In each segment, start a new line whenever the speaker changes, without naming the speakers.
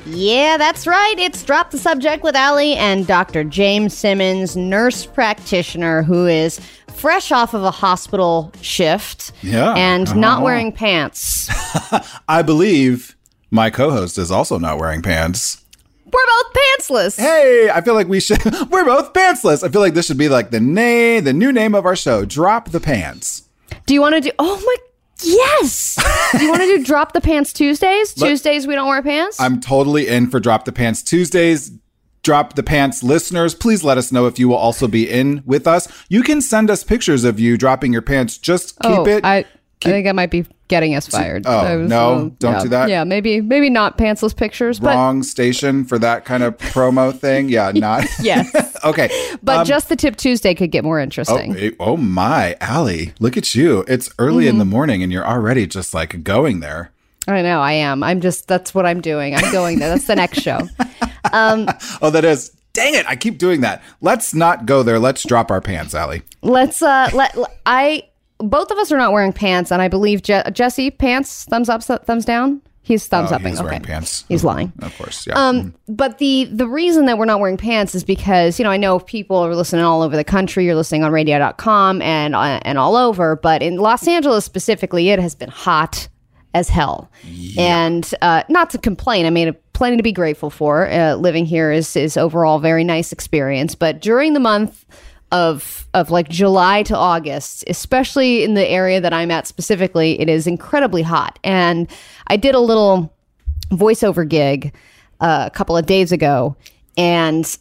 Yeah, that's right. It's Drop the Subject with Allie and Dr. James Simmons, nurse practitioner who is fresh off of a hospital shift and not wearing pants.
I believe my co-host is also not wearing pants.
We're both pantsless.
Hey, I feel like we should. We're both pantsless. I feel like this should be like the new name of our show. Drop the Pants.
Do you want to do? Oh my. Yes. Do you want to do Drop the Pants Tuesdays? Tuesdays we don't wear pants?
I'm totally in for Drop the Pants Tuesdays. Drop the Pants listeners, please let us know if you will also be in with us. You can send us pictures of you dropping your pants. Just keep it.
I think I might be getting us fired.
Don't do that.
Yeah, maybe not pantsless pictures.
Wrong station for that kind of promo thing. Yeah, not.
Yes.
Okay.
But just the Tip Tuesday could get more interesting.
Oh my, Allie, look at you. It's early in the morning and you're already just like going there.
I know, I am. That's what I'm doing. I'm going there. That's the next show.
That is. Dang it, I keep doing that. Let's not go there. Let's drop our pants, Allie.
Both of us are not wearing pants, and I believe Jesse, pants, thumbs up, thumbs down? He's thumbs upping.
He's wearing pants.
He's lying.
Of course, yeah.
But the reason that we're not wearing pants is because, I know people are listening all over the country. You're listening on radio.com and all over. But in Los Angeles specifically, it has been hot as hell. Yeah. And not to complain. I mean, plenty to be grateful for. Living here is overall a very nice experience. But during the month of like July to August, especially in the area that I'm at specifically, it is incredibly hot. And I did a little voiceover gig a couple of days ago, and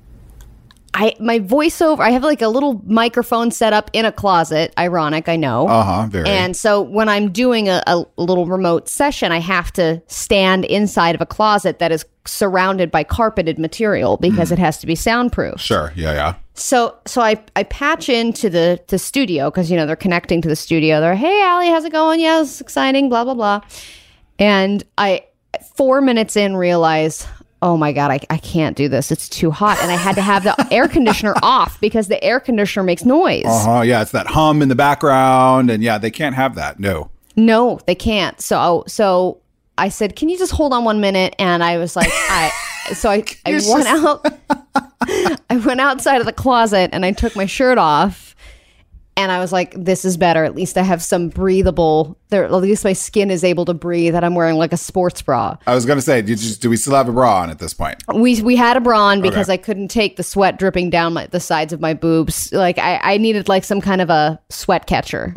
my voiceover, I have like a little microphone set up in a closet. Ironic, I know.
Very.
And so when I'm doing a little remote session, I have to stand inside of a closet that is surrounded by carpeted material because it has to be soundproof.
Sure. Yeah.
So I patch into the studio because, they're connecting to the studio. They're, hey, Allie, how's it going? Yeah, it's exciting, blah, blah, blah. And I, 4 minutes in, realized, oh my God, I can't do this. It's too hot. And I had to have the air conditioner off because the air conditioner makes noise.
Yeah, it's that hum in the background. And yeah, they can't have that. No,
they can't. So I said, can you just hold on 1 minute? And I was like, I went out. I went outside of the closet and I took my shirt off. And I was like, this is better. At least I have some breathable, at least my skin is able to breathe, and I'm wearing like a sports bra.
I was going to say, do we still have a bra on at this point?
We had a bra on because I couldn't take the sweat dripping down the sides of my boobs. Like I needed like some kind of a sweat catcher.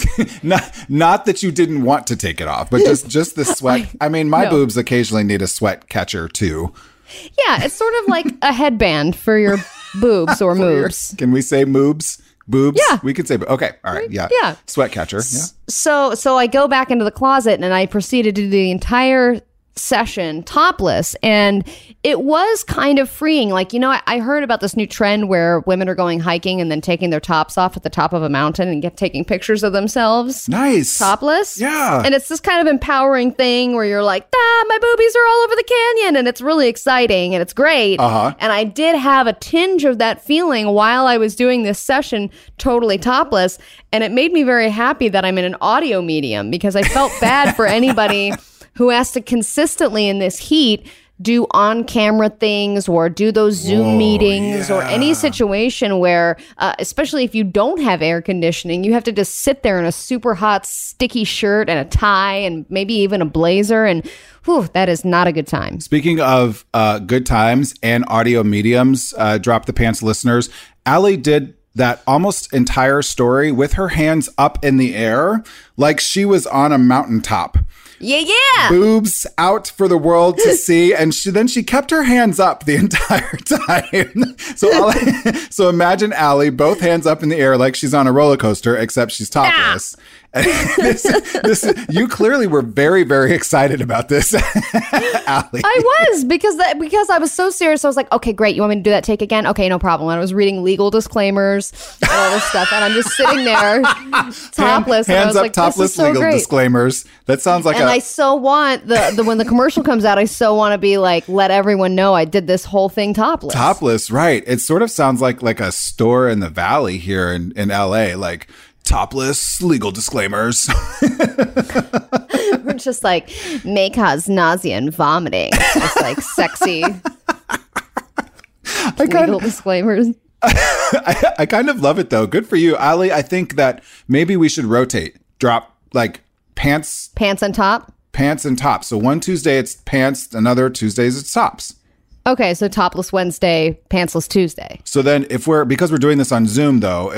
Not that you didn't want to take it off, but just the sweat. I mean, my boobs occasionally need a sweat catcher too.
Yeah, it's sort of like a headband for your boobs or moobs.
Can we say moobs? Boobs?
Yeah.
We can say, okay. All right. Yeah.
Yeah.
Sweat catcher. Yeah.
So I go back into the closet and I proceeded to do the entire session topless, and it was kind of freeing. Like, I heard about this new trend where women are going hiking and then taking their tops off at the top of a mountain and taking pictures of themselves.
Nice.
Topless.
Yeah.
And it's this kind of empowering thing where you're like, my boobies are all over the canyon, and it's really exciting and it's great. And I did have a tinge of that feeling while I was doing this session totally topless, and it made me very happy that I'm in an audio medium because I felt bad for anybody who has to consistently in this heat do on-camera things or do those Zoom meetings or any situation where, especially if you don't have air conditioning, you have to just sit there in a super hot, sticky shirt and a tie and maybe even a blazer. And that is not a good time.
Speaking of good times and audio mediums, Drop the Pants listeners, Allie did that almost entire story with her hands up in the air like she was on a mountaintop.
Yeah.
Boobs out for the world to see. And she kept her hands up the entire time. So imagine Allie, both hands up in the air like she's on a roller coaster, except she's topless. You clearly were very, very excited about this, Allie.
I was, because I was so serious. I was like, okay, great. You want me to do that take again? Okay, no problem. And I was reading legal disclaimers and all this stuff. And I'm just sitting there topless.
Hands up,
like,
topless legal disclaimers. That sounds like
I so want when the commercial comes out, I so want to be like, let everyone know I did this whole thing topless.
Topless, right. It sort of sounds like a store in the valley here in LA. Like, topless legal disclaimers.
We're just like, may cause nausea and vomiting. It's like sexy legal disclaimers.
I kind of love it, though. Good for you, Ali. I think that maybe we should rotate. Drop like pants
and top.
Pants and tops. So one Tuesday it's pants, another Tuesdays it's tops.
Okay, so topless Wednesday, pantsless Tuesday.
So then because we're doing this on Zoom though,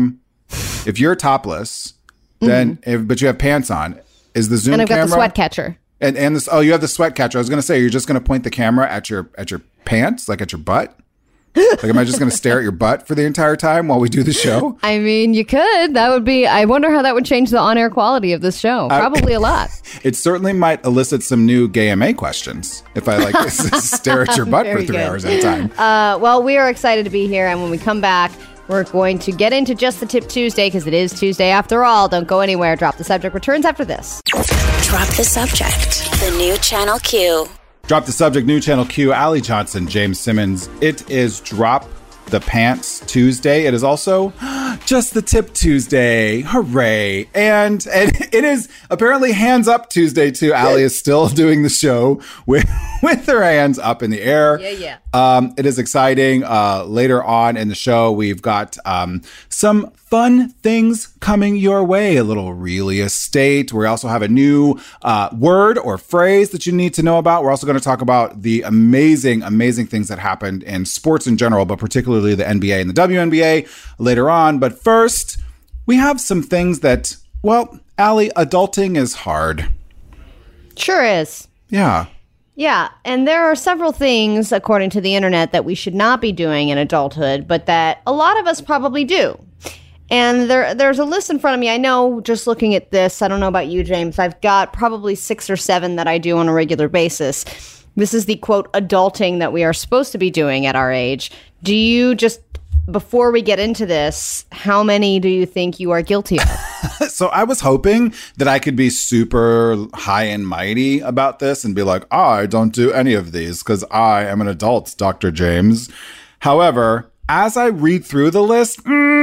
if you're topless, then but you have pants on, is the Zoom
and I've got
camera,
the sweat catcher.
And this, you have the sweat catcher. I was gonna say, you're just gonna point the camera at your pants, like at your butt? Like, am I just going to stare at your butt for the entire time while we do the show?
I mean, you could. That would be, I wonder how that would change the on-air quality of this show. Probably a lot.
It certainly might elicit some new gay MA questions if I like stare at your butt for 3 hours at a time.
Well, we are excited to be here. And when we come back, we're going to get into Just the Tip Tuesday because it is Tuesday after all. Don't go anywhere. Drop the Subject returns after this.
Drop the Subject. The new Channel Q.
Drop the Subject, new Channel Q, Ali Johnson, James Simmons. It is Drop the Pants Tuesday. It is also Just the Tip Tuesday. Hooray. And it is apparently Hands Up Tuesday too. Ali is still doing the show with her hands up in the air.
Yeah.
It is exciting. Later on in the show, we've got some fun things coming your way. A little real estate. We also have a new word or phrase that you need to know about. We're also going to talk about the amazing things that happened in sports in general, but particularly the NBA and the WNBA later on. But first, we have some things that, well, Ali, adulting is hard.
Sure is.
Yeah.
Yeah, and there are several things, according to the internet, that we should not be doing in adulthood, but that a lot of us probably do. And there's a list in front of me. I know, just looking at this, I don't know about you, James, I've got probably 6 or 7 that I do on a regular basis. This is the, quote, adulting that we are supposed to be doing at our age. Do you just, before we get into this, how many do you think you are guilty of?
So I was hoping that I could be super high and mighty about this and be like, I don't do any of these because I am an adult, Dr. James. However, as I read through the list,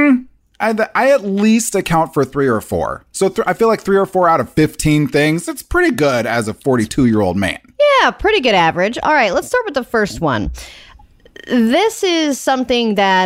I at least account for 3 or 4. So I feel like 3 or 4 out of 15 things, that's pretty good as a 42-year-old man.
Yeah, pretty good average. All right, let's start with the first one. This is something that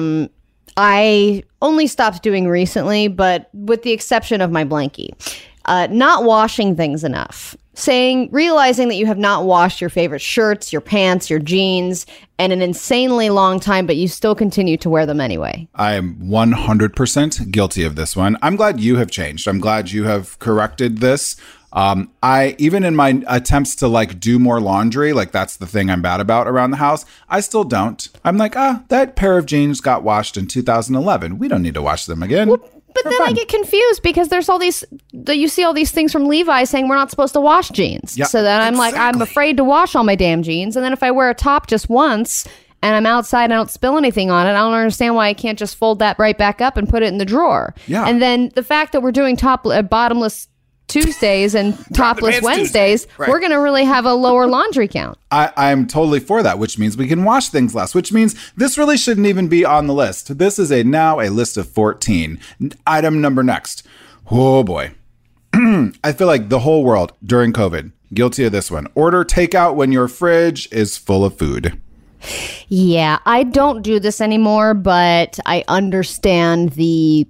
I only stopped doing recently, but with the exception of my blankie. Not washing things enough. Realizing that you have not washed your favorite shirts, your pants, your jeans in an insanely long time, but you still continue to wear them anyway.
I am 100% guilty of this one. I'm glad you have changed. I'm glad you have corrected this. I, even in my attempts to like do more laundry, like that's the thing I'm bad about around the house, I still don't. I'm like, that pair of jeans got washed in 2011. We don't need to wash them again.
Well, but then I get confused because there's all these, you see all these things from Levi saying we're not supposed to wash jeans.
Yeah,
so then I'm like, I'm afraid to wash all my damn jeans. And then if I wear a top just once and I'm outside and I don't spill anything on it, I don't understand why I can't just fold that right back up and put it in the drawer.
Yeah.
And then the fact that we're doing bottomless Tuesdays and topless Wednesdays, right, we're going to really have a lower laundry count.
I'm totally for that, which means we can wash things less, which means this really shouldn't even be on the list. This is now a list of 14. Item number next. Oh boy. I feel like the whole world during COVID, guilty of this one. Order takeout when your fridge is full of food.
Yeah, I don't do this anymore, but I understand the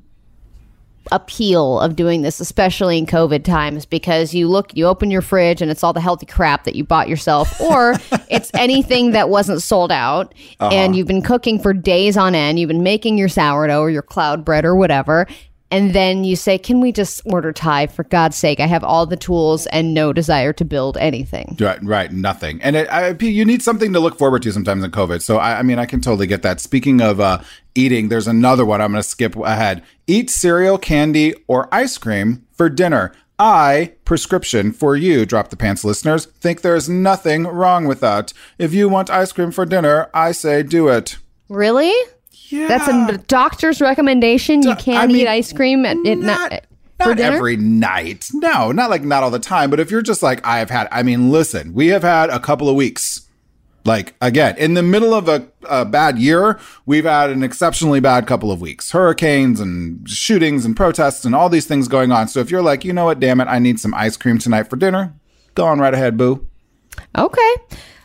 appeal of doing this, especially in COVID times, because you open your fridge and it's all the healthy crap that you bought yourself, or it's anything that wasn't sold out, and you've been cooking for days on end. You've been making your sourdough or your cloud bread or whatever. And then you say, can we just order Thai? For God's sake, I have all the tools and no desire to build anything.
Right, nothing. And you need something to look forward to sometimes in COVID. So, I mean, I can totally get that. Speaking of eating, there's another one I'm going to skip ahead. Eat cereal, candy, or ice cream for dinner. Prescription for you, Drop the Pants listeners, think there's nothing wrong with that. If you want ice cream for dinner, I say do it.
Really?
Yeah.
That's a doctor's recommendation. You can't eat ice cream for dinner?
Not every night. No, not all the time. But if you're just like, listen, we have had a couple of weeks Like, again, in the middle of a bad year, we've had an exceptionally bad couple of weeks. Hurricanes and shootings and protests and all these things going on. So if you're like, you know what, damn it, I need some ice cream tonight for dinner, go on right ahead, boo.
Okay.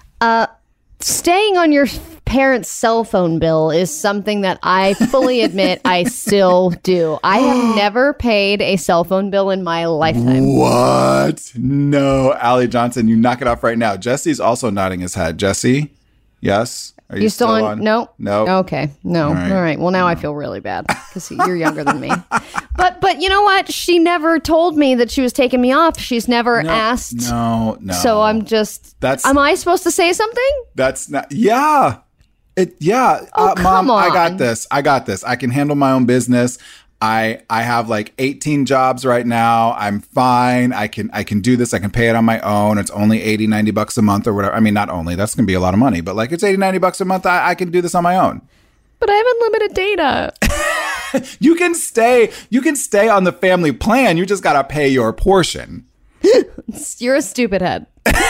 Staying on your parents' cell phone bill is something that I fully admit I still do. I have never paid a cell phone bill in my lifetime.
What? No, Allie Johnson, you knock it off right now. Jesse's also nodding his head. Jesse, yes? Are
You still on? No.
No.
Okay. No. All right. Well, now I feel really bad because you're younger than me. But you know what? She never told me that she was taking me off. She's never asked.
No.
So I'm just. Am I supposed to say something?
That's not. Yeah.
Oh,
Mom,
come on.
I got this. I can handle my own business. I have like 18 jobs right now. I'm fine. I can do this. I can pay it on my own. It's only $80-$90 a month or whatever. I mean, not only, that's going to be a lot of money, but like it's $80-$90 a month. I can do this on my own.
But I have unlimited data.
You can stay on the family plan. You just got to pay your portion.
You're a stupid head.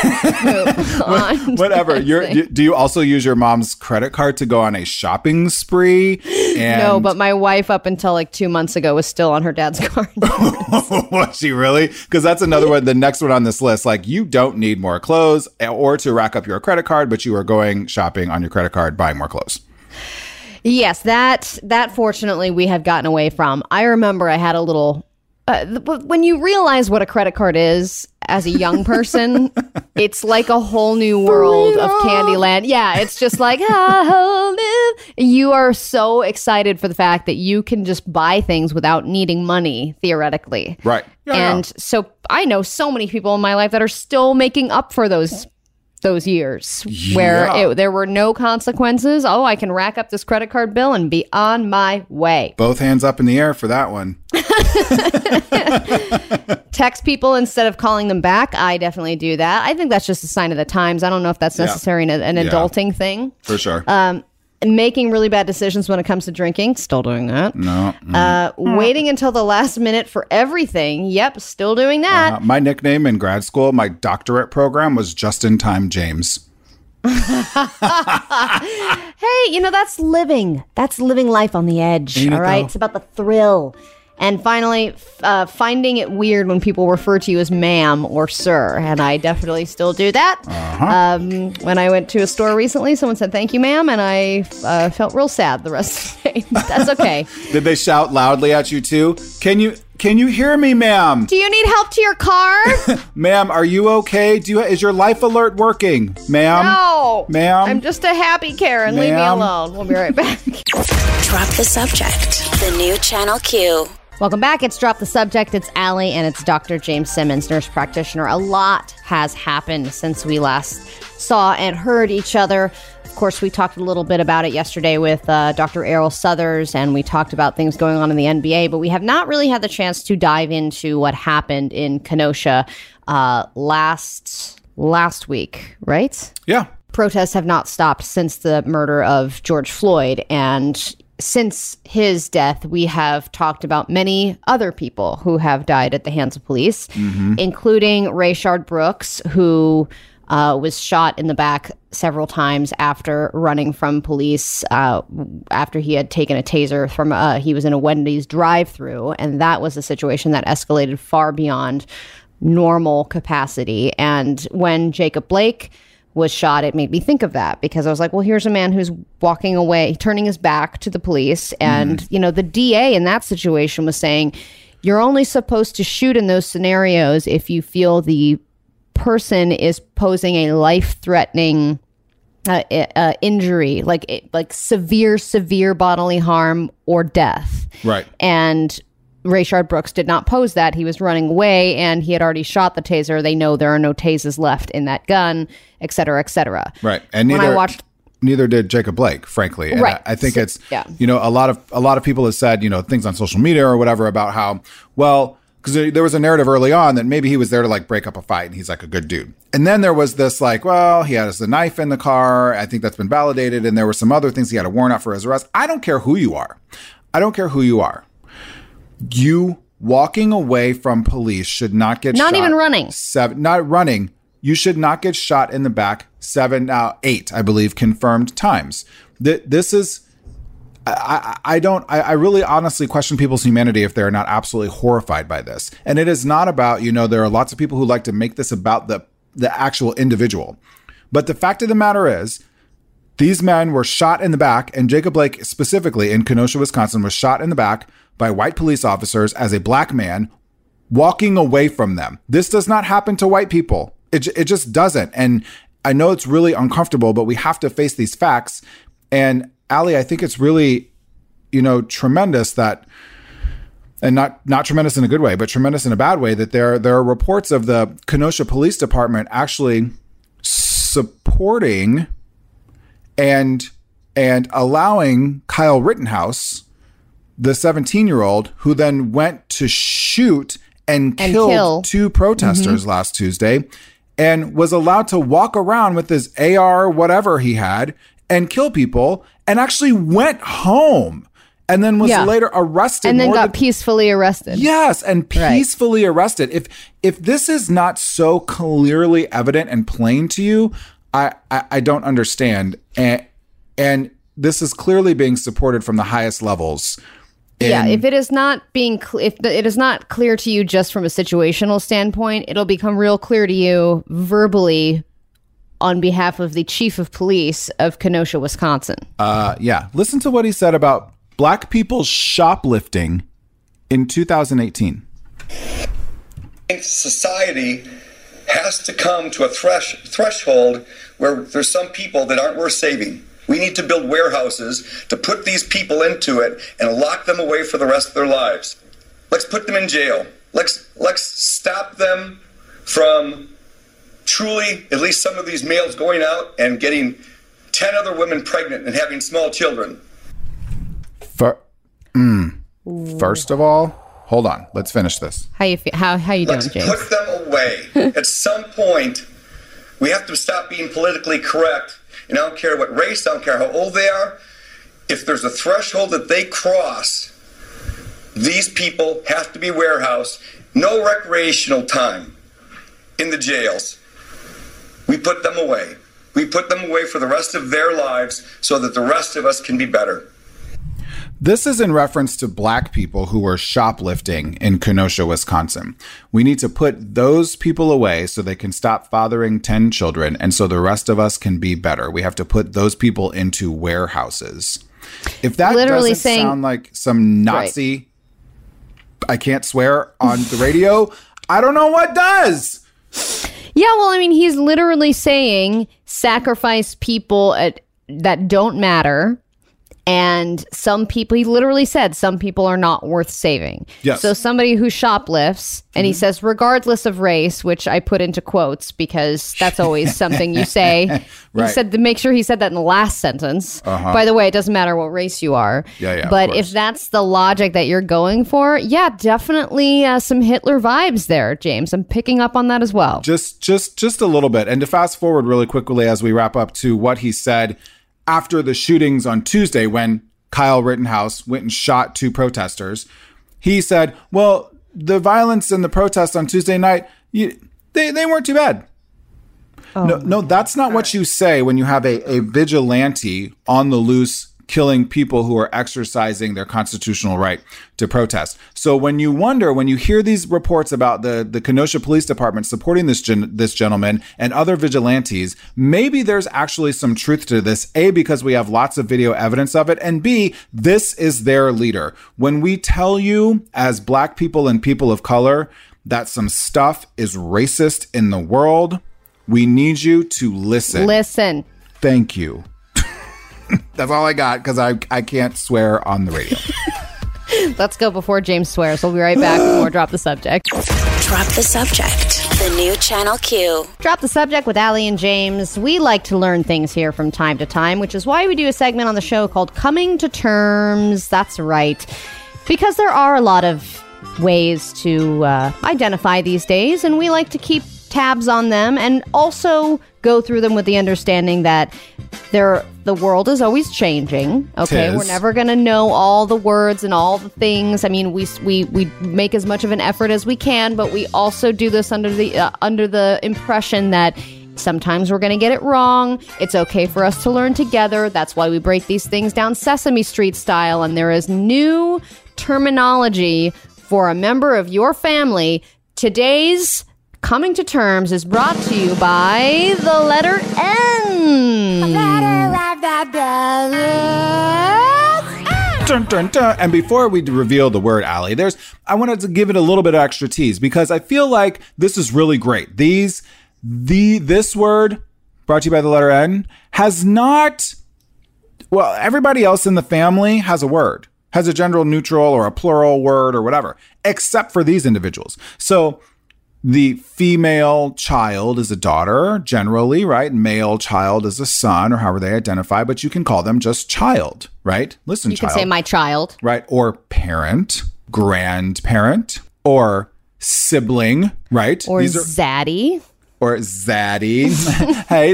Whatever. Do you also use your mom's credit card to go on a shopping spree?
No, but my wife up until like 2 months ago was still on her dad's card.
Was she really? Because that's another one, the next one on this list. Like, you don't need more clothes or to rack up your credit card, but you are going shopping on your credit card, buying more clothes.
Yes, that fortunately we have gotten away from. I remember I had a little... when you realize what a credit card is as a young person, it's like a whole new world of Candyland. Yeah, it's just like, you are so excited for the fact that you can just buy things without needing money, theoretically.
Right.
Yeah, so I know so many people in my life that are still making up for those years where there were no consequences. Oh, I can rack up this credit card bill and be on my way.
Both hands up in the air for that one.
Text people instead of calling them back. I definitely do that. I think that's just a sign of the times. I don't know if that's necessarily an adulting thing.
For sure.
Making really bad decisions when it comes to drinking. Still doing that.
No.
Waiting until the last minute for everything. Yep, still doing that.
My nickname in grad school, my doctorate program was Just in Time James.
Hey, that's living. That's living life on the edge. All right. It's about the thrill. And finally, finding it weird when people refer to you as ma'am or sir. And I definitely still do that. When I went to a store recently, someone said, "Thank you, ma'am." And I felt real sad the rest of the day. That's okay.
Did they shout loudly at you too? Can you hear me, ma'am?
Do you need help to your car?
Ma'am, are you okay? Is your life alert working? Ma'am?
No.
Ma'am?
I'm just a happy Karen. Leave me alone. We'll be right back.
Drop the subject. The new Channel Q.
Welcome back. It's Drop the Subject. It's Allie, and it's Dr. James Simmons, nurse practitioner. A lot has happened since we last saw and heard each other. Of course, we talked a little bit about it yesterday with Dr. Errol Southers, and we talked about things going on in the NBA, but we have not really had the chance to dive into what happened in Kenosha last week, right?
Yeah.
Protests have not stopped since the murder of George Floyd, and since his death, we have talked about many other people who have died at the hands of police, including Rayshard Brooks, who was shot in the back several times after running from police, after he had taken a taser from, he was in a Wendy's drive-thru, and that was a situation that escalated far beyond normal capacity. And when Jacob Blake was shot, it made me think of that, because I was like, well, here's a man who's walking away, turning his back to the police. And, the DA in that situation was saying, you're only supposed to shoot in those scenarios if you feel the person is posing a life-threatening injury, like severe bodily harm or death.
Right.
And Rayshard Brooks did not pose that. He was running away, and he had already shot the taser. They know there are no tasers left in that gun, et cetera, et cetera.
Right. And neither did Jacob Blake, frankly. And
right.
I think it's, a lot of people have said, things on social media or whatever about how, well, because there was a narrative early on that maybe he was there to like break up a fight and he's like a good dude. And then there was this like, well, he has the knife in the car. I think that's been validated. And there were some other things. He had a warrant out for his arrest. I don't care who you are. You walking away from police should not get
not
shot.
Even running.
Not running. you should not get shot in the back 8, I believe, confirmed times. This is, I really honestly question people's humanity if they're not absolutely horrified by this. And it is not about, there are lots of people who like to make this about the actual individual. But the fact of the matter is, these men were shot in the back, and Jacob Blake specifically in Kenosha, Wisconsin, was shot in the back by white police officers as a black man walking away from them. This does not happen to white people. It just doesn't. And I know it's really uncomfortable, but we have to face these facts. And Allie, I think it's really, tremendous that, and not tremendous in a good way, but tremendous in a bad way, that there are reports of the Kenosha Police Department actually supporting and allowing Kyle Rittenhouse, the 17-year-old, who then went to shoot and killed 2 protesters last Tuesday, and was allowed to walk around with his AR, whatever he had, and kill people, and actually went home, and then was later arrested.
And then got peacefully arrested.
Yes, and peacefully arrested. If this is not so clearly evident and plain to you, I don't understand. And this is clearly being supported from the highest levels.
If it is not if it is not clear to you just from a situational standpoint, it'll become real clear to you verbally on behalf of the chief of police of Kenosha, Wisconsin.
Listen to what he said about black people shoplifting in 2018.
I think society has to come to a threshold where there's some people that aren't worth saving. We need to build warehouses to put these people into it and lock them away for the rest of their lives. Let's put them in jail. Let's stop them from truly, at least some of these males going out and getting 10 other women pregnant and having small children.
First of all, hold on. Let's finish this.
How you feel? How you doing, James?
Let's put them away. At some point, we have to stop being politically correct. And I don't care what race, I don't care how old they are. If there's a threshold that they cross, these people have to be warehoused. No recreational time in the jails. We put them away. We put them away for the rest of their lives so that the rest of us can be better.
This is in reference to black people who were shoplifting in Kenosha, Wisconsin. We need to put those people away so they can stop fathering 10 children, and so the rest of us can be better. We have to put those people into warehouses. If that
literally
doesn't sound like some Nazi, I can't swear on the radio, I don't know what does.
Yeah, well, I mean, he's literally saying sacrifice people that don't matter. And some people, he literally said, some people are not worth saving.
Yes.
So somebody who shoplifts, and he says, regardless of race, which I put into quotes because that's always something you say.
Right.
He said to make sure he said that in the last sentence. By the way, it doesn't matter what race you are. But if that's the logic that you're going for, definitely some Hitler vibes there, James. I'm picking up on that as well.
Just a little bit. And to fast forward really quickly as we wrap up to what he said after the shootings on Tuesday, when Kyle Rittenhouse went and shot 2 protesters, he said, well, the violence and the protests on Tuesday night, they weren't too bad. No, that's not what you say when you have a vigilante on the loose killing people who are exercising their constitutional right to protest. So when you hear these reports about the Kenosha Police Department supporting this gentleman and other vigilantes, maybe there's actually some truth to this, A, because we have lots of video evidence of it, and B, this is their leader. When we tell you as black people and people of color that some stuff is racist in the world, we need you to listen.
Listen.
Thank you. That's all I got because I can't swear on the radio.
Let's go before James swears. We'll be right back with more Drop the Subject.
Drop the Subject. The new Channel Q.
Drop the Subject with Allie and James. We like to learn things here from time to time, which is why we do a segment on the show called Coming to Terms. That's right. Because there are a lot of ways to identify these days, and we like to keep tabs on them and also go through them with the understanding that The world is always changing. Okay,
Tis.
we're never gonna know all the words and all the things. I mean, we make as much of an effort as we can, but we also do this under the impression that sometimes we're gonna get it wrong. It's okay for us to learn together. That's why we break these things down Sesame Street style, and there is new terminology for a member of your family. Today's Coming to Terms is brought to you by the letter N.
Dun, dun, dun. And before we reveal the word, Allie, I wanted to give it a little bit of extra tease because I feel like this is really great. This word, brought to you by the letter N, has not, well, everybody else in the family has a word, has a gender neutral or a plural word or whatever, except for these individuals. So the female child is a daughter, generally, right? Male child is a son, or however they identify, but you can call them just child, right? Listen, child.
You can say my child.
Right? Or parent, grandparent, or sibling, right?
Or zaddy.
Or Zaddy. Hey,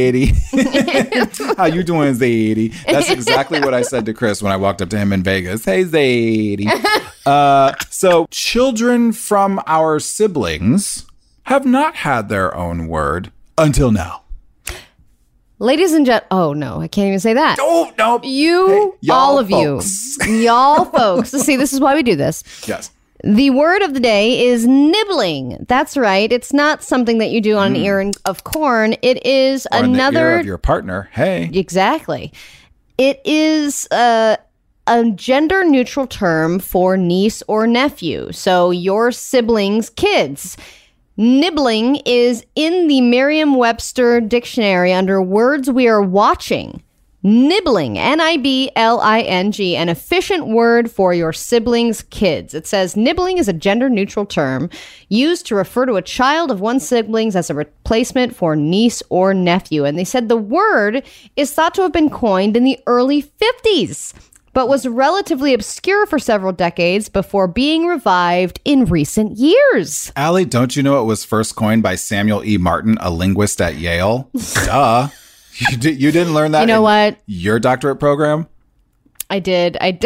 Zaddy. How you doing, Zaddy? That's exactly what I said to Chris when I walked up to him in Vegas. Hey, Zaddy. So children from our siblings have not had their own word until now.
Ladies and gentlemen, oh no, I can't even say that.
Oh, no.
You,
hey,
all of
folks.
y'all folks. See, this is why we do this.
Yes.
The word of the day is nibbling. That's right. It's not something that you do on an ear of corn. It is
Or
another.
in the ear of your partner. Hey.
Exactly. It is a gender neutral term for niece or nephew. So your siblings' kids. Nibbling is in the Merriam-Webster dictionary under words we are watching. Nibbling, N-I-B-L-I-G, an efficient word for your siblings' kids. It says nibbling is a gender-neutral term used to refer to a child of one's siblings as a replacement for niece or nephew. And they said the word is thought to have been coined in the early 50s, but was relatively obscure for several decades before being revived in recent years.
Allie, don't you know it was first coined by Samuel E. Martin, a linguist at Yale? Duh. You didn't learn that?
You know what?
Your doctorate program?
I did. F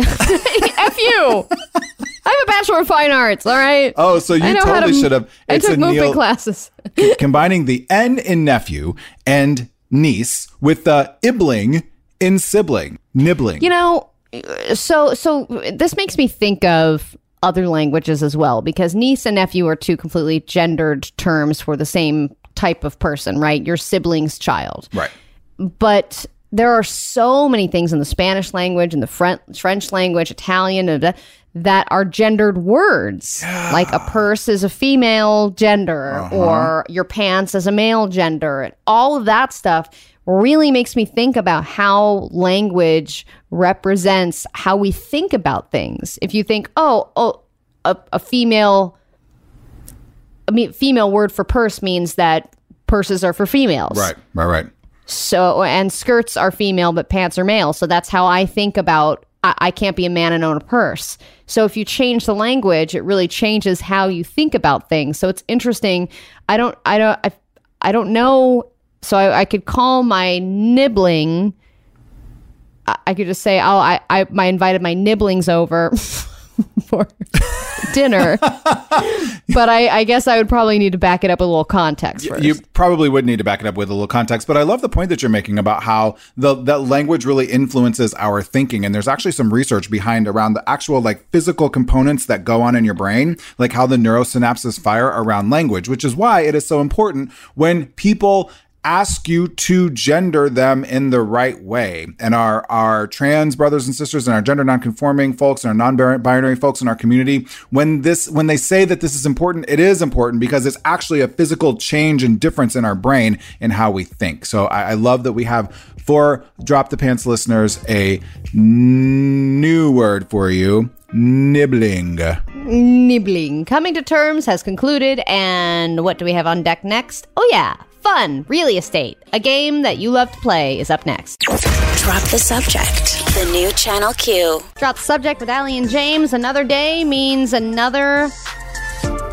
you. I have a Bachelor of Fine Arts, all right?
Oh, so you totally should have.
I took movement classes.
Combining the N in nephew and niece with the ibbling in sibling. Nibbling.
You know, so this makes me think of other languages as well, because niece and nephew are two completely gendered terms for the same type of person, right? Your sibling's child.
Right.
But there are so many things in the Spanish language and the French language, Italian, that are gendered words. Yeah. Like a purse is a female gender, or your pants is a male gender. And all of that stuff really makes me think about how language represents how we think about things. If you think, a female word for purse means that purses are for females.
Right.
So, and skirts are female, but pants are male. So that's how I think about, I can't be a man and own a purse. So if you change the language, it really changes how you think about things. So it's interesting. I don't know. So I could call my nibbling. I could just say, I invited my nibblings over for dinner. But I guess I would probably need to back it up with a little context first.
You probably would need to back it up with a little context, but I love the point that you're making about how that language really influences our thinking. And there's actually some research behind around the actual physical components that go on in your brain, like how the neurosynapses fire around language, which is why it is so important when people ask you to gender them in the right way. And our trans brothers and sisters and our gender nonconforming folks and our non-binary folks in our community, when they say that this is important, it is important because it's actually a physical change and difference in our brain and how we think. So I love that we have, for Drop the Pants listeners, a new word for you. Nibbling.
Coming to Terms has concluded, and what do we have on deck next? Oh yeah, fun, Really Estate, a game that you love to play, is up next.
Drop the Subject, the new Channel Q.
Drop the Subject with Allie and James. Another day means another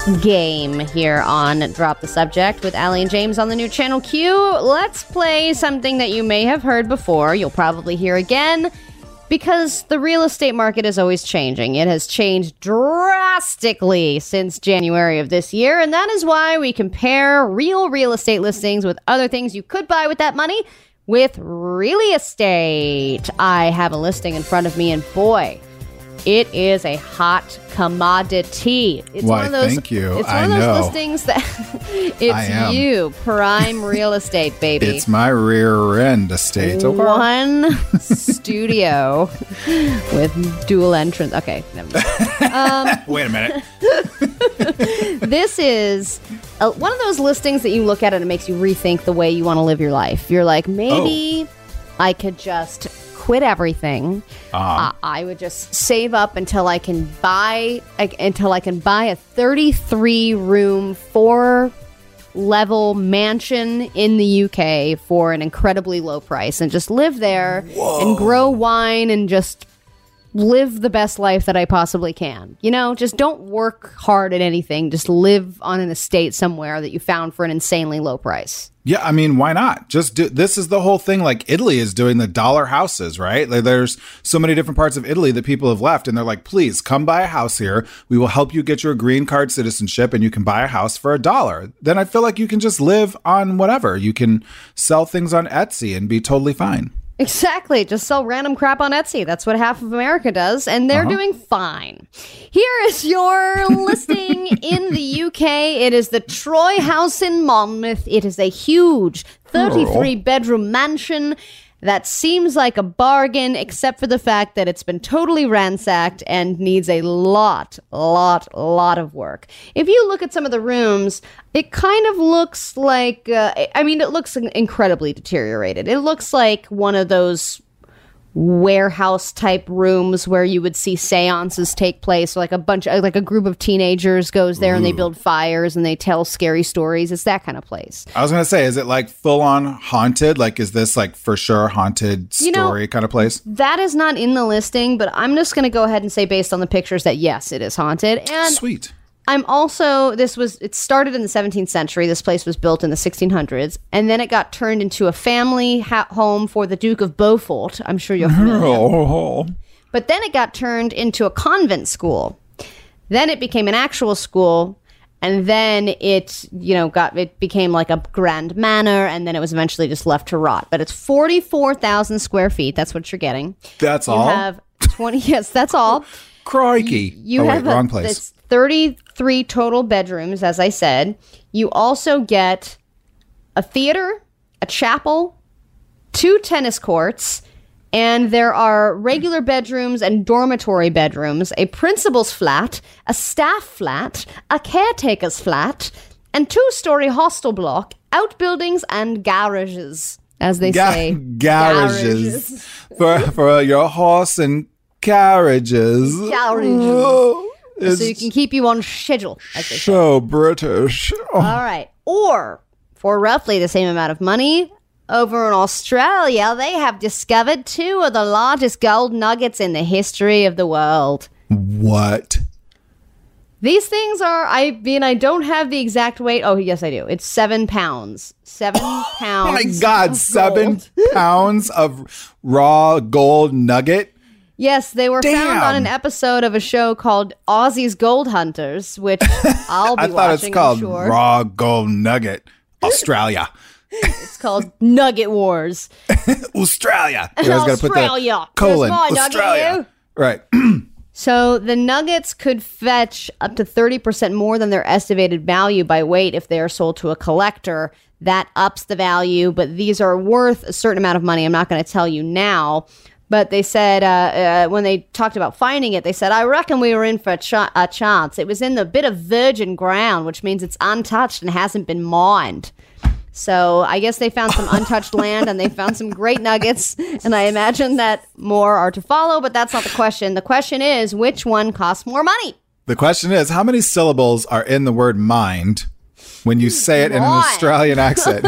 game here on Drop the Subject with Allie and James on the new Channel Q. Let's play something that you may have heard before. You'll probably hear again because the real estate market is always changing. It has changed drastically since January of this year, and that is why we compare real estate listings with other things you could buy with that money with real estate. I have a listing in front of me, and boy, it is a hot commodity. It's
Why,
one of those,
thank you.
It's
I
one of those
know.
listings that it's you, prime real estate, baby.
It's my rear end estate.
One studio with dual entrance. Okay, never mind.
Wait a minute.
This is one of those listings that you look at and it makes you rethink the way you want to live your life. You're like, maybe I could just quit everything. I would just save up until I can buy a 33-room, 4-level mansion in the UK for an incredibly low price and just live there and grow wine and just live the best life that I possibly can. You know, just don't work hard at anything. Just live on an estate somewhere that you found for an insanely low price.
Yeah, I mean, why not? Just do. This is the whole thing. Like Italy is doing the dollar houses, right? Like, there's so many different parts of Italy that people have left, and they're like, please come buy a house here. We will help you get your green card citizenship, and you can buy a house for $1. Then I feel like you can just live on whatever. You can sell things on Etsy and be totally fine.
Exactly. Just sell random crap on Etsy. That's what half of America does, and they're doing fine. Here is your listing in the UK. It is the Troy House in Monmouth. It is a huge 33-bedroom mansion that seems like a bargain, except for the fact that it's been totally ransacked and needs a lot of work. If you look at some of the rooms, it kind of looks like, it looks incredibly deteriorated. It looks like one of those warehouse type rooms where you would see seances take place, like a group of teenagers goes there and they build fires and they tell scary stories. It's that kind of place.
I was going to say, is it like full on haunted? Like, is this like for sure haunted story kind of place?
That is not in the listing, but I'm just going to go ahead and say based on the pictures that yes, it is haunted. And
sweet.
It started in the 17th century. This place was built in the 1600s, and then it got turned into a family home for the Duke of Beaufort. I'm sure you're familiar. But then it got turned into a convent school. Then it became an actual school, and then it became like a grand manor, and then it was eventually just left to rot. But it's 44,000 square feet. That's what you're getting.
That's all?
You have 20. Yes, that's all.
Crikey. Wrong place.
It's 33 total bedrooms, as I said. You also get a theater, a chapel, 2 tennis courts, and there are regular bedrooms and dormitory bedrooms, a principal's flat, a staff flat, a caretaker's flat, and 2-story hostel block, outbuildings, and garages, as they say.
Garages. For your horse and carriages.
So you can keep you on schedule, as they say.
So British.
All right. Or, for roughly the same amount of money, over in Australia, they have discovered 2 of the largest gold nuggets in the history of the world.
What?
These things are, I don't have the exact weight. Oh, yes, I do. It's 7 pounds. 7 pounds.
Oh my God, 7 pounds of raw gold nugget?
Yes, they were found on an episode of a show called Aussie's Gold Hunters, which I'll be
I thought
watching,
it's called
I'm sure.
Raw Gold Nugget. Australia.
It's called Nugget Wars.
Australia. You always got to put the colon.
Here's my
Australia. Right.
So the nuggets could fetch up to 30% more than their estimated value by weight if they are sold to a collector. That ups the value, but these are worth a certain amount of money. I'm not going to tell you now. But they said, when they talked about finding it, they said, I reckon we were in for a chance. It was in the bit of virgin ground, which means it's untouched and hasn't been mined. So I guess they found some untouched land and they found some great nuggets. And I imagine that more are to follow, but that's not the question. The question is, which one costs more money?
The question is, how many syllables are in the word mined when you say it in an Australian accent?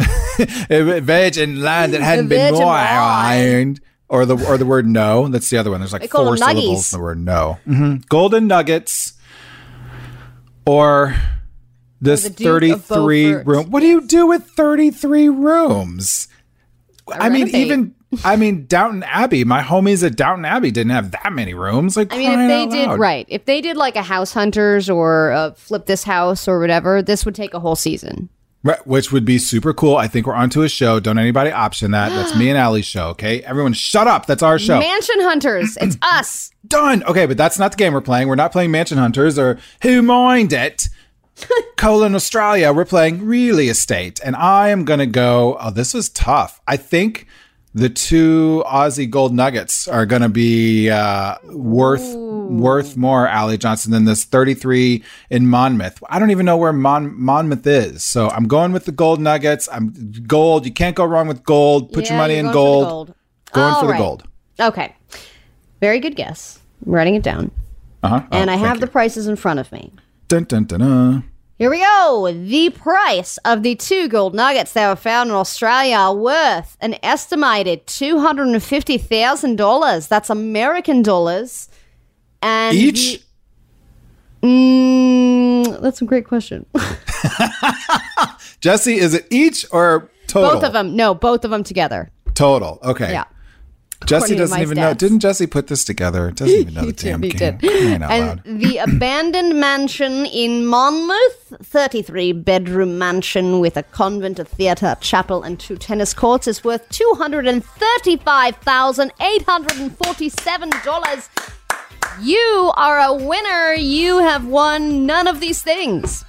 Virgin land that hadn't been mined. Or the word no. That's the other one. There's like 4 syllables in the word no. Mm-hmm. Golden nuggets or this
the Duke of
33
Beaufort.
room. What do you do with 33 rooms?
Renovate.
I mean, Downton Abbey. My homies at Downton Abbey didn't have that many rooms. Like,
I mean, if they did like a House Hunters or Flip This House or whatever, this would take a whole season.
Right, which would be super cool. I think we're onto a show. Don't anybody option that. That's me and Allie's show. Okay, everyone, shut up. That's our show.
Mansion Hunters. It's us.
Done. Okay, but that's not the game we're playing. We're not playing Mansion Hunters or Who Mind It. Colon Australia. We're playing Real Estate, and I am gonna go. Oh, this was tough. I think the 2 Aussie gold nuggets are going to be worth more, Allie Johnson, than this 33 in Monmouth. I don't even know where Monmouth is. So I'm going with the gold nuggets. Gold. You can't go wrong with gold. Put your money in gold. Going for the gold.
Okay. Very good guess. I'm writing it down.
Uh-huh.
And I have the prices in front of me.
Dun, dun, dun, dun.
Here we go. The price of the 2 gold nuggets that were found in Australia are worth an estimated $250,000. That's American dollars. And
each?
That's a great question.
Jesse, is it each or total?
Both of them. No, both of them together.
Total. Okay.
Yeah.
Jesse doesn't even know. Didn't Jesse put this together? Doesn't even know the damn game.
He did. And the abandoned mansion in Monmouth, 33-bedroom mansion with a convent, a theatre, a chapel, and 2 tennis courts is worth $235,847. You are a winner. You have won none of these things.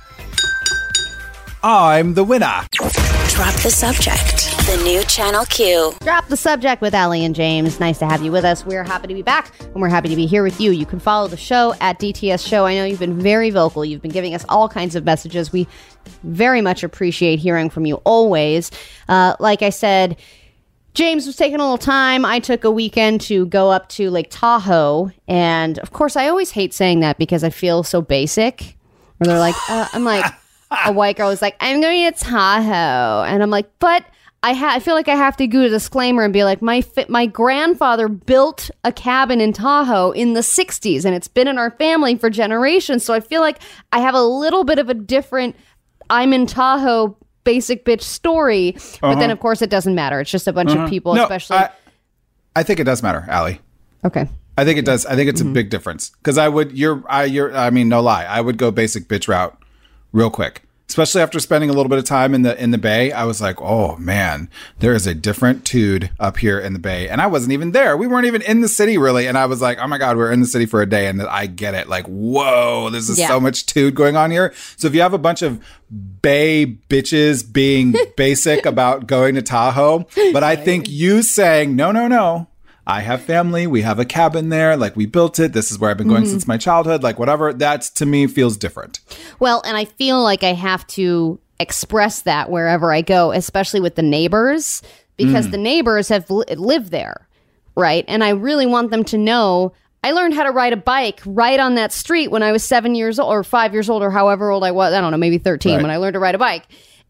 I'm the winner.
Drop the subject. The new Channel Q.
Drop the subject with Allie and James. Nice to have you with us. We're happy to be back, and we're happy to be here with you. You can follow the show at DTS Show. I know you've been very vocal. You've been giving us all kinds of messages. We very much appreciate hearing from you always. Like I said, James was taking a little time. I took a weekend to go up to Lake Tahoe. And, of course, I always hate saying that because I feel so basic. Where they're like, I'm like... A white girl was like, I'm going to Tahoe. And I'm like, but I feel like I have to do a disclaimer and be like, my grandfather built a cabin in Tahoe in the 60s, and it's been in our family for generations. So I feel like I have a little bit of a different I'm in Tahoe basic bitch story. But then, of course, it doesn't matter. It's just a bunch of people,
no,
especially.
I think it does matter, Allie.
Okay.
I think it does. I think it's a big difference. Because I mean, no lie. I would go basic bitch route real quick. Especially after spending a little bit of time in the Bay, I was like, oh man, there is a different tude up here in the Bay. And I wasn't even there. We weren't even in the city really. And I was like, oh my God, we're in the city for a day. And I get it. Like, whoa, this is so much tude going on here. So if you have a bunch of Bay bitches being basic about going to Tahoe, but I think you saying, no. I have family. We have a cabin there. Like, we built it. This is where I've been going since my childhood. Like, whatever. That, to me, feels different.
Well, and I feel like I have to express that wherever I go, especially with the neighbors, because the neighbors have lived there, right? And I really want them to know I learned how to ride a bike right on that street when I was 7 years old or 5 years old or however old I was. I don't know, maybe 13 when I learned to ride a bike.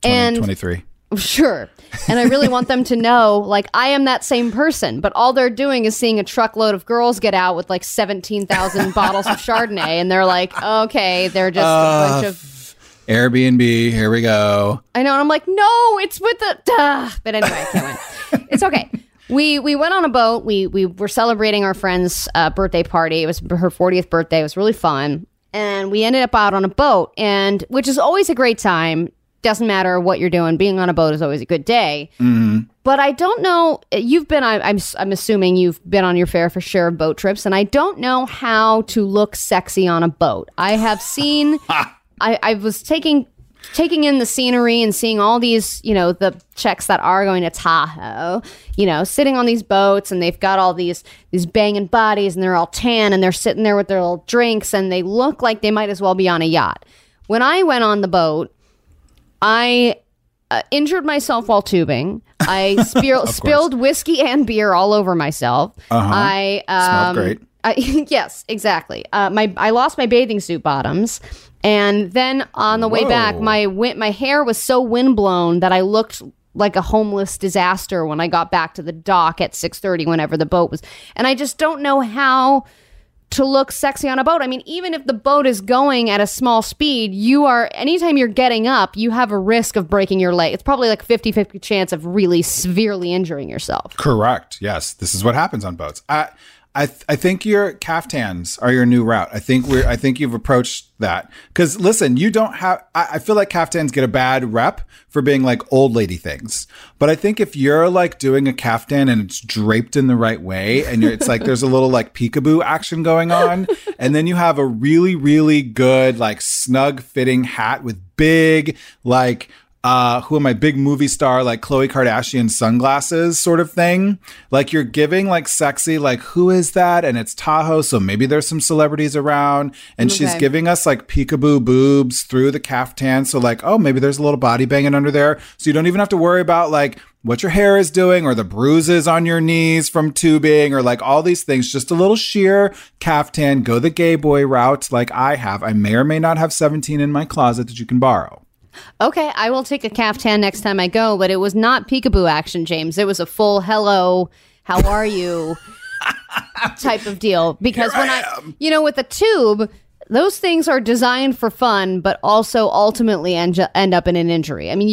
23.
Sure. And I really want them to know, like, I am that same person, but all they're doing is seeing a truckload of girls get out with like 17,000 bottles of Chardonnay. And they're like, okay, they're just a bunch of
Airbnb. Here we go.
I know. And I'm like, no, it's with the, but anyway, I can't win. It's okay. We went on a boat. We were celebrating our friend's birthday party. It was her 40th birthday. It was really fun. And we ended up out on a boat, and which is always a great time. Doesn't matter what you're doing. Being on a boat is always a good day. Mm-hmm. But I don't know. You've been. I'm assuming you've been on your fair share of boat trips, and I don't know how to look sexy on a boat. I have seen. I was taking in the scenery and seeing all these, the chicks that are going to Tahoe, sitting on these boats, and they've got all these banging bodies, and they're all tan, and they're sitting there with their little drinks, and they look like they might as well be on a yacht. When I went on the boat, I injured myself while tubing. I spilled whiskey and beer all over myself. I
smelled great.
Yes, exactly. I lost my bathing suit bottoms, and then on the way back, my hair was so windblown that I looked like a homeless disaster when I got back to the dock at 6:30, whenever the boat was. And I just don't know how to look sexy on a boat. I mean, even if the boat is going at a small speed, anytime you're getting up, you have a risk of breaking your leg. It's probably like 50-50 chance of really severely injuring yourself.
Correct. Yes. This is what happens on boats. I think your caftans are your new route. I think you've approached that. Because listen, you don't have, I feel like caftans get a bad rep for being like old lady things. But I think if you're like doing a caftan and it's draped in the right way and it's like there's a little like peekaboo action going on, and then you have a really, really good like snug fitting hat with big like big movie star like Khloe Kardashian sunglasses sort of thing. Like you're giving like sexy, like who is that? And it's Tahoe, so maybe there's some celebrities around, and she's giving us like peekaboo boobs through the caftan. So like, oh, maybe there's a little body banging under there. So you don't even have to worry about like what your hair is doing or the bruises on your knees from tubing or like all these things. Just a little sheer caftan. Go the gay boy route like I have. I may or may not have 17 in my closet that you can borrow.
Okay, I will take a caftan next time I go, but it was not peekaboo action, James. It was a full hello, how are you type of deal. Because with the tube, those things are designed for fun, but also ultimately end up in an injury. I mean,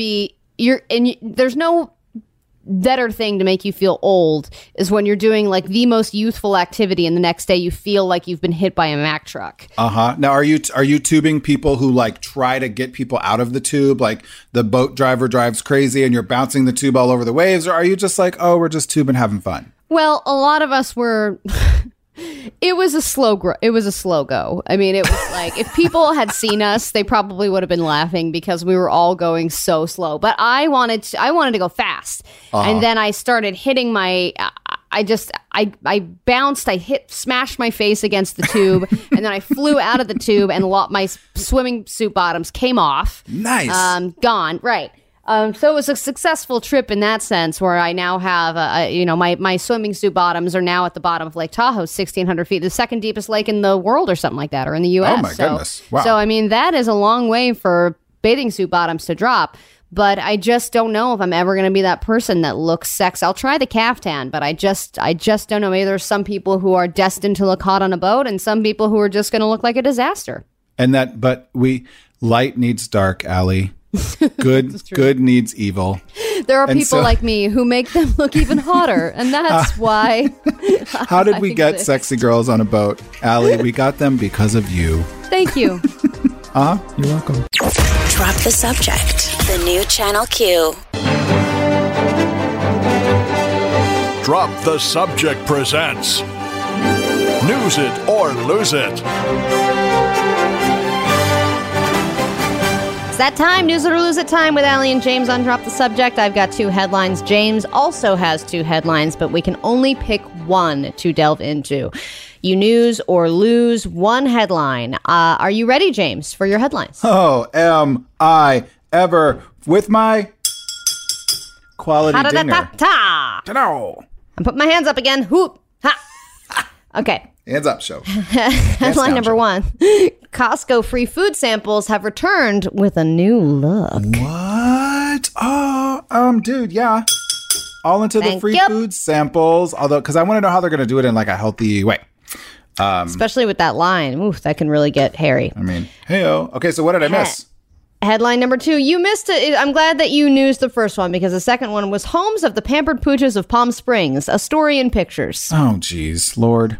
there's no better thing to make you feel old is when you're doing like the most youthful activity and the next day you feel like you've been hit by a Mack truck.
Now are you tubing people who like try to get people out of the tube, like the boat driver drives crazy and you're bouncing the tube all over the waves, or are you just like, oh, we're just tubing having fun?
Well, a lot of us were It was a slow go. I mean, it was like if people had seen us, they probably would have been laughing because we were all going so slow. But I wanted to go fast, and then I started hitting my. I bounced. Smashed my face against the tube, and then I flew out of the tube, and my swimming suit bottoms came off.
Nice.
Gone. Right. So it was a successful trip in that sense, where I now have, my swimming suit bottoms are now at the bottom of Lake Tahoe, 1,600 feet, the second deepest lake in the world or something like that, or in the U.S.
Oh, my goodness. Wow.
So, I mean, that is a long way for bathing suit bottoms to drop. But I just don't know if I'm ever going to be that person that looks sexy. I'll try the caftan, but I just don't know. Maybe there's some people who are destined to look hot on a boat and some people who are just going to look like a disaster.
Light needs dark, Allie. Good needs evil.
There are people like me who make them look even hotter, and that's why.
How did we get sexy girls on a boat, Allie? We got them because of you.
Thank you.
You're welcome.
Drop the Subject. The new Channel Q.
Drop the Subject presents News It or Lose It.
It's that time, News It or Lose It time with Allie and James on Drop the Subject. I've got 2 headlines. James also has 2 headlines, but we can only pick one to delve into. You news or lose one headline. Are you ready, James, for your headlines?
Oh, am I ever with my quality dinger?
I'm putting my hands up again. Hoop. Ha. Okay.
Hands up, show.
Headline number 1. Costco free food samples have returned with a new look.
What? Oh, dude, yeah. All into the free food samples. Although, because I want to know how they're going to do it in like a healthy way.
Especially with that line. Oof, that can really get hairy.
I mean, hey-o. Okay, so what did I miss?
Headline number 2. You missed it. I'm glad that you newsed the first one because the second one was Homes of the Pampered Pooches of Palm Springs, a story in pictures.
Oh, geez, Lord.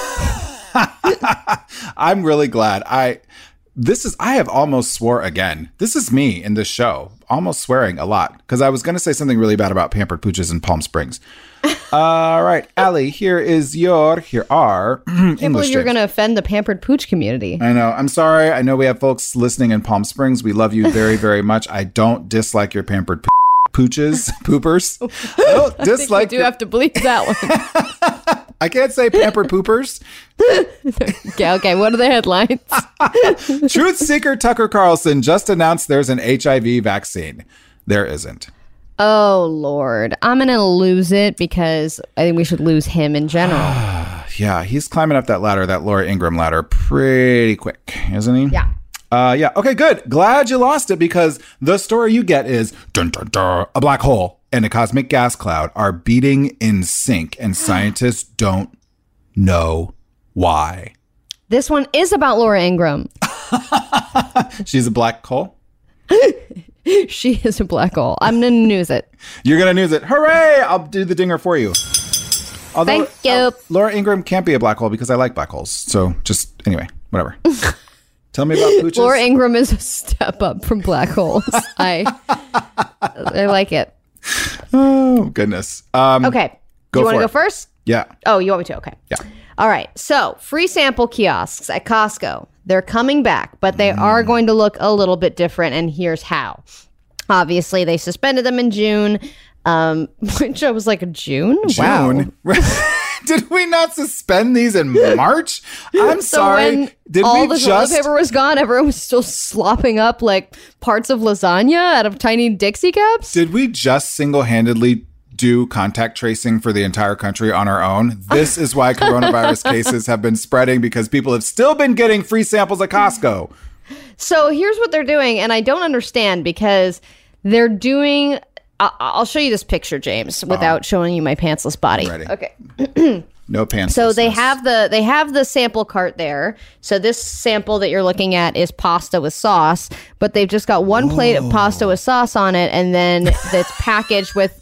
I'm really glad. I have almost swore again. This is me in this show, almost swearing a lot because I was going to say something really bad about Pampered Pooches in Palm Springs. All right, Allie, here are English
you're going to offend the Pampered Pooch community.
I know. I'm sorry. I know we have folks listening in Palm Springs. We love you very, very much. I don't dislike your Pampered Pooches, poopers. I don't dislike.
I do have to bleep that one.
I can't say Pampered Poopers.
Okay. What are the headlines?
Truth seeker Tucker Carlson just announced there's an HIV vaccine. There isn't.
Oh, Lord. I'm going to lose it because I think we should lose him in general.
Yeah, he's climbing up that ladder, that Laura Ingraham ladder, pretty quick, isn't he?
Yeah.
Yeah. Okay, good. Glad you lost it because the story you get is dun, dun, dun, a black hole and a cosmic gas cloud are beating in sync and scientists don't know Why?
This one is about Laura Ingraham.
She's a black hole?
She is a black hole. I'm going to news it.
You're going to news it. Hooray! I'll do the dinger for you. Although,
Thank you.
Laura Ingraham can't be a black hole because I like black holes. So just, anyway, whatever. Tell me about pooches.
Laura Ingraham is a step up from black holes. I like it.
Oh, goodness.
Okay.
Go
you want to
for
go
it.
first?
Yeah.
Oh, you want me to? Okay.
Yeah.
All right. So, free sample kiosks at Costco. They're coming back, but they are going to look a little bit different, and here's how. Obviously, they suspended them in June, which I was like, June? Wow.
Did we not suspend these in March? I'm
So
sorry.
when
Did
all
we
the
just
toilet paper was gone, everyone was still slopping up like parts of lasagna out of tiny Dixie cups?
Did we just single-handedly do contact tracing for the entire country on our own? This is why coronavirus cases have been spreading, because people have still been getting free samples at Costco.
So here's what they're doing, and I don't understand because they're doing. I'll show you this picture, James, without showing you my pantsless body.
Ready.
Okay.
No pants.
So they have the sample cart there. So this sample that you're looking at is pasta with sauce, but they've just got one plate of pasta with sauce on it, and then it's packaged with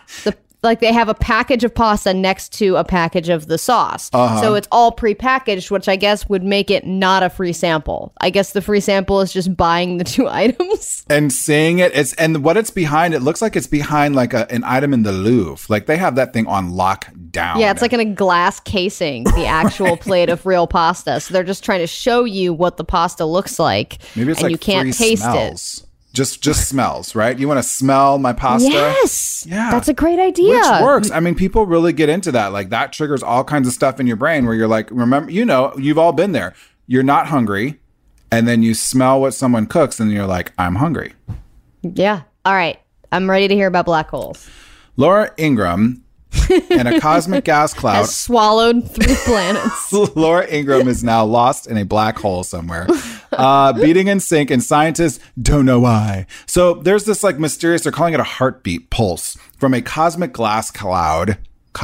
they have a package of pasta next to a package of the sauce. So it's all prepackaged, which I guess would make it not a free sample. I guess the free sample is just buying the two items.
And seeing it, and what it's behind, it looks like it's behind like an item in the Louvre. Like they have that thing on lockdown.
Yeah, it's like in a glass casing, the actual plate of real pasta. So they're just trying to show you what the pasta looks like.
Maybe it's
and
like
you can't
free
taste
smells.
it.
Just smells, right? You want to smell my pasta?
Yes.
Yeah.
That's a great idea.
Which works. I mean, people really get into that. Like that triggers all kinds of stuff in your brain where you're like, remember, you've all been there. You're not hungry. And then you smell what someone cooks and you're like, I'm hungry.
Yeah. All right. I'm ready to hear about black holes.
Laura Ingraham and a cosmic gas cloud.
Has swallowed 3 planets.
Laura Ingraham is now lost in a black hole somewhere, beating in sync, and scientists don't know why. So there's this like mysterious, they're calling it a heartbeat pulse from a cosmic gas cloud.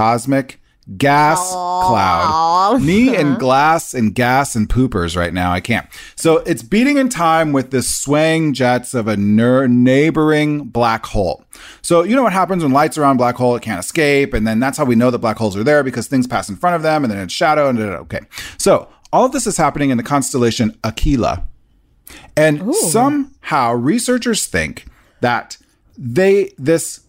Me and glass and gas and poopers right now. I can't. So it's beating in time with the swaying jets of a neighboring black hole. So you know what happens when lights are on black hole, it can't escape. And then that's how we know that black holes are there, because things pass in front of them and then it's shadow. And okay. So all of this is happening in the constellation Aquila. And somehow researchers think that this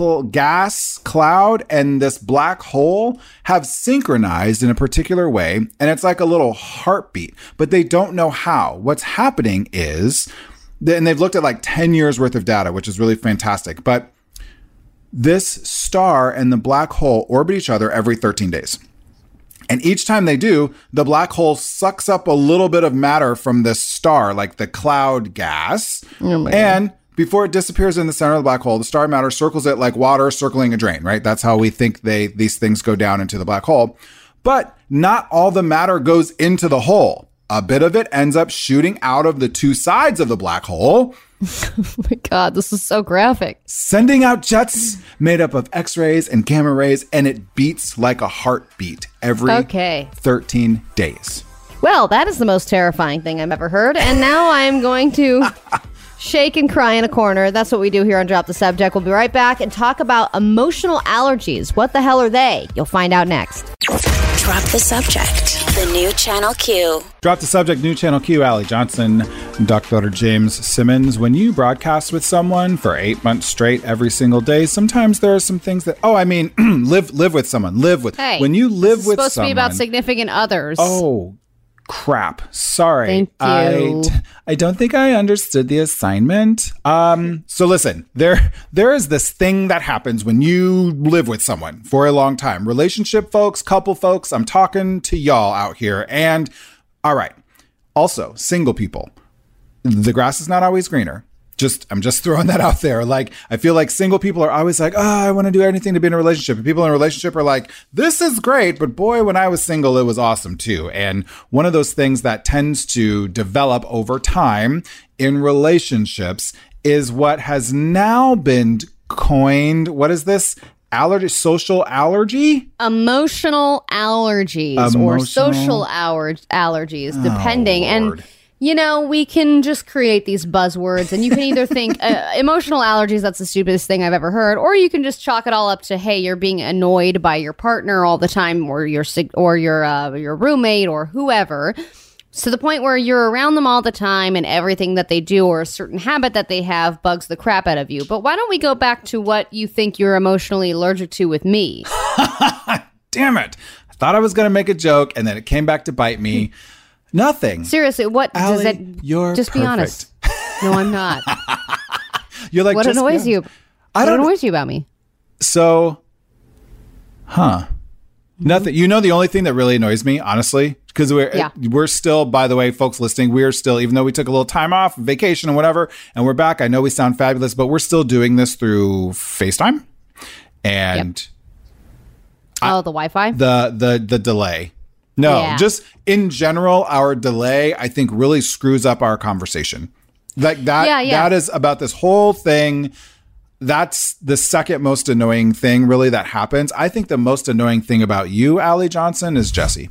gas cloud and this black hole have synchronized in a particular way, and it's like a little heartbeat, but they don't know how. What's happening is, and they've looked at like 10 years worth of data, which is really fantastic, but this star and the black hole orbit each other every 13 days. And each time they do, the black hole sucks up a little bit of matter from this star, like the cloud gas, and before it disappears in the center of the black hole, the star matter circles it like water circling a drain, right? That's how we think these things go down into the black hole. But not all the matter goes into the hole. A bit of it ends up shooting out of the two sides of the black hole.
Oh my God, this is so graphic.
Sending out jets made up of X-rays and gamma rays, and it beats like a heartbeat every 13 days.
Well, that is the most terrifying thing I've ever heard. And now I am going to shake and cry in a corner. That's what we do here on Drop the Subject. We'll be right back and talk about emotional allergies. What the hell are they? You'll find out next.
Drop the Subject. The new Channel Q.
Drop the Subject, new Channel Q. Allie Johnson, Dr. James Simmons. When you broadcast with someone for 8 months straight every single day, sometimes there are some things that, live with someone.
Hey,
when you live with someone.
It's supposed to be about significant others.
Oh, crap. Sorry.
Thank you.
I don't think I understood the assignment. So listen, there is this thing that happens when you live with someone for a long time. Relationship folks, couple folks, I'm talking to y'all out here. And all right. Also, single people. The grass is not always greener. I'm just throwing that out there. Like, I feel like single people are always like, I want to do anything to be in a relationship. And people in a relationship are like, this is great, but boy, when I was single, it was awesome too. And one of those things that tends to develop over time in relationships is what has now been coined. What is this? social allergy?
Emotional allergies or social allergies, depending.
Lord.
And, you know, we can just create these buzzwords, and you can either think emotional allergies, that's the stupidest thing I've ever heard, or you can just chalk it all up to, hey, you're being annoyed by your partner all the time, or your roommate or whoever. To the point where you're around them all the time and everything that they do or a certain habit that they have bugs the crap out of you. But why don't we go back to what you think you're emotionally allergic to with me?
Damn it. I thought I was going to make a joke and then it came back to bite me. Nothing.
Seriously, what
Allie,
does that...
you're
just
perfect.
be honest. No, I'm not.
You're like,
What
just
annoys
be
you?
honest.
What annoys you about me?
So, nothing. You know, the only thing that really annoys me, honestly, because we're still, by the way, folks listening, we're still, even though we took a little time off, vacation and whatever, and we're back. I know we sound fabulous, but we're still doing this through FaceTime. And
the Wi-Fi?
The delay. No, just in general, our delay, I think, really screws up our conversation. Like that, that is about this whole thing. That's the second most annoying thing, really, that happens. I think the most annoying thing about you, Allie Johnson, is Jesse.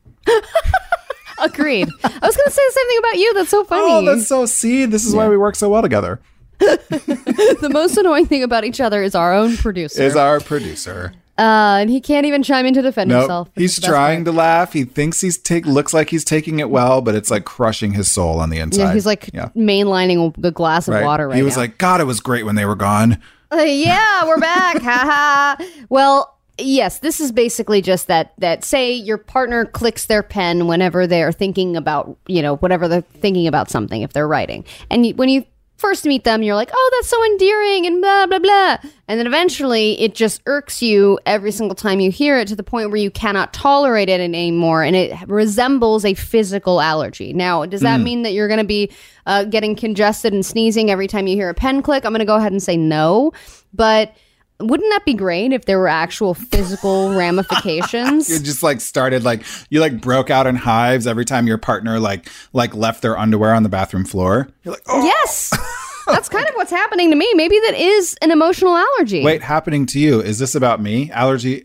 Agreed. I was going to say the same thing about you. That's so funny.
Oh, that's so, see, this is why we work so well together.
The most annoying thing about each other is our own producer. And he can't even chime in to defend himself.
He's trying to laugh. He thinks looks like he's taking it well, but it's like crushing his soul on the inside.
Yeah, he's like mainlining a glass of water right now.
He was like, God, it was great when they were gone.
Yeah, we're back. Ha ha. Well, yes, this is basically just that say your partner clicks their pen whenever they're thinking about, whatever they're thinking about something, if they're writing. And when you first meet them, you're like, oh, that's so endearing and blah, blah, blah. And then eventually it just irks you every single time you hear it to the point where you cannot tolerate it anymore. And it resembles a physical allergy. Now, does that mean that you're going to be getting congested and sneezing every time you hear a pen click? I'm going to go ahead and say no. But wouldn't that be great if there were actual physical ramifications?
You just started you broke out in hives every time your partner like left their underwear on the bathroom floor. You're like, oh.
Yes. That's kind of what's happening to me. Maybe that is an emotional allergy.
Wait, happening to you? Is this about me? Allergy,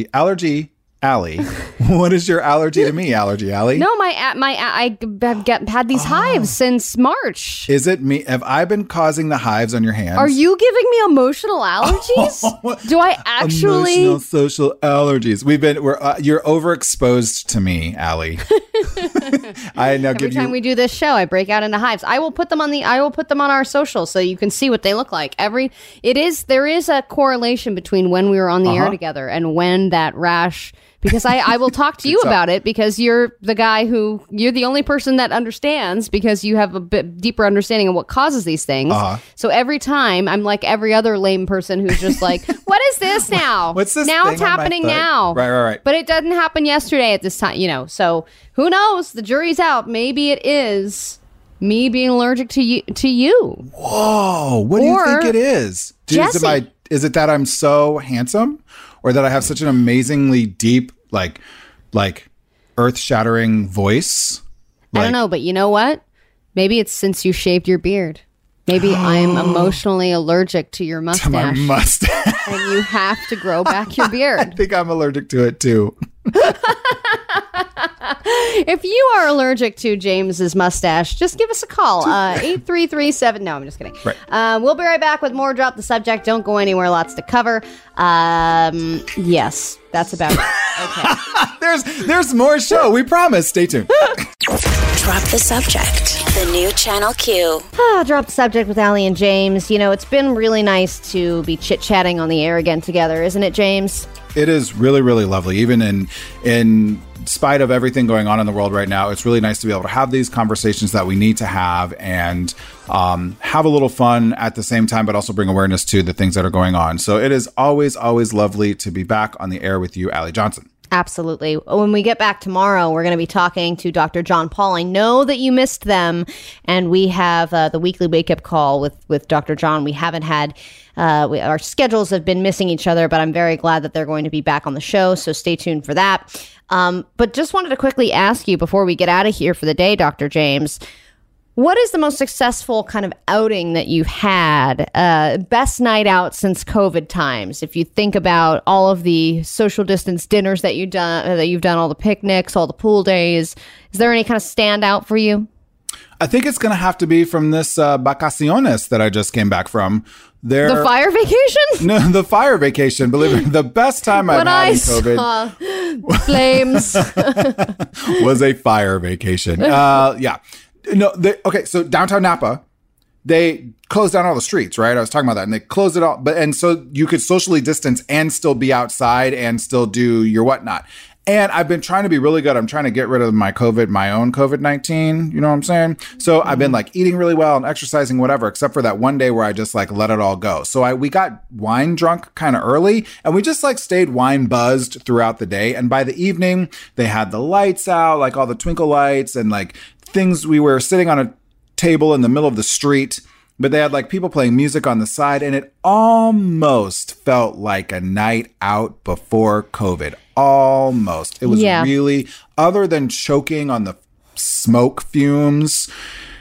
Allie. What is your allergy to me, Allergy Allie?
No, I have had these hives since March.
Is it me? Have I been causing the hives on your hands?
Are you giving me emotional allergies? Do I actually?
Emotional social allergies. You're overexposed to me, Allie.
Every time we do this show, I break out into hives. I will put them on our social so you can see what they look like. There is a correlation between when we were on the air together and when that rash. Because I will talk to you about it because you're the only person that understands because you have a bit deeper understanding of what causes these things. So every time I'm like every other lame person who's just like, what is this now?
What's this
now?
thing
It's
on my
happening
foot?
now.
Right.
But it didn't happen yesterday at this time, So who knows? The jury's out. Maybe it is me being allergic to you.
Whoa. What do you think it is?
Jesse.
Is it that I'm so handsome? Or that I have such an amazingly deep, like earth-shattering voice?
I don't know, but you know what? Maybe it's since you shaved your beard. Maybe I'm emotionally allergic to your mustache.
To my mustache.
And you have to grow back your beard.
I think I'm allergic to it, too.
If you are allergic to James's mustache, just give us a call. 8337. No, I'm just kidding.
Right.
We'll be right back with more Drop the Subject. Don't go anywhere. Lots to cover. Yes, that's about it. Okay.
There's more show. We promise. Stay tuned.
Drop the Subject. The new Channel Q.
Drop the Subject with Allie and James. It's been really nice to be chit-chatting on the air again together, isn't it, James?
It is really, really lovely. Even in spite of everything going on in the world right now, it's really nice to be able to have these conversations that we need to have and have a little fun at the same time, but also bring awareness to the things that are going on. So it is always, always lovely to be back on the air with you, Allie Johnson.
Absolutely. When we get back tomorrow, we're going to be talking to Dr. John Paul. I know that you missed them, and we have the weekly wake-up call with Dr. John. We haven't had, our schedules have been missing each other, but I'm very glad that they're going to be back on the show, so stay tuned for that. But just wanted to quickly ask you before we get out of here for the day, Dr. James, What is the most successful kind of outing that you've had? Best night out since COVID times. If you think about all of the social distance dinners that you've done, all the picnics, all the pool days, is there any kind of standout for you?
I think it's going to have to be from this vacaciones that I just came back from.
The fire vacation?
No, the fire vacation. Believe me, the best time I've had in COVID
saw flames
was a fire vacation. Yeah. No. Okay. So downtown Napa, they closed down all the streets, right? I was talking about that, and they closed it all. And so you could socially distance and still be outside and still do your whatnot. And I've been trying to be really good. I'm trying to get rid of my own COVID-19. You know what I'm saying? So I've been like eating really well and exercising, whatever, except for that one day where I just like let it all go. So we got wine drunk kind of early, and we just like stayed wine buzzed throughout the day. And by the evening, they had the lights out, like all the twinkle lights and like things. We were sitting on a table in the middle of the street, but they had like people playing music on the side, and it almost felt like a night out before COVID. Almost. It was really, other than choking on the smoke fumes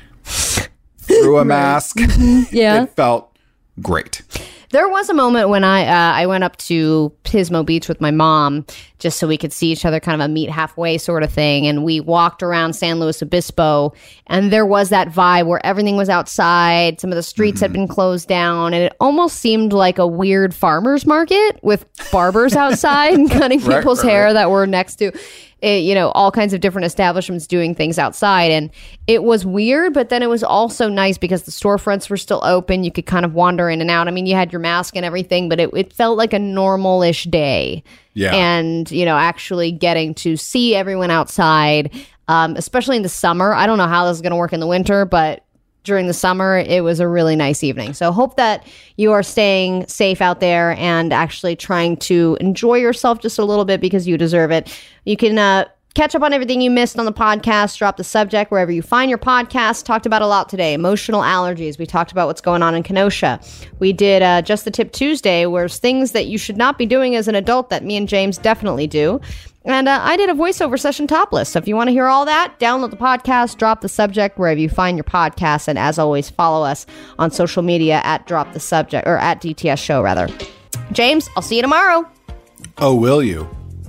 through a mask, it felt great.
There was a moment when I went up to Pismo Beach with my mom just so we could see each other, kind of a meet halfway sort of thing. And we walked around San Luis Obispo, and there was that vibe where everything was outside. Some of the streets had been closed down, and it almost seemed like a weird farmer's market with barbers outside and cutting people's hair that were next to all kinds of different establishments doing things outside. And it was weird, but then it was also nice because the storefronts were still open. You could kind of wander in and out. I mean, you had your mask and everything, but it felt like a normal-ish day. Yeah. And, actually getting to see everyone outside, especially in the summer. I don't know how this is going to work in the winter, but during the summer, it was a really nice evening. So hope that you are staying safe out there and actually trying to enjoy yourself just a little bit because you deserve it. You can catch up on everything you missed on the podcast. Drop the subject wherever you find your podcast. Talked about a lot today. Emotional allergies. We talked about what's going on in Kenosha. We did Just the Tip Tuesday, where there's things that you should not be doing as an adult that me and James definitely do. And I did a voiceover session topless. So if you want to hear all that, download the podcast, drop the subject wherever you find your podcast. And as always, follow us on social media at Drop the Subject, or at DTS Show, rather. James, I'll see you tomorrow.
Oh, will you?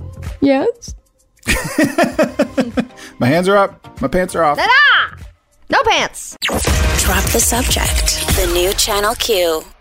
Yes.
My hands are up. My pants are off.
Ta-da! No pants.
Drop the Subject. The new Channel Q.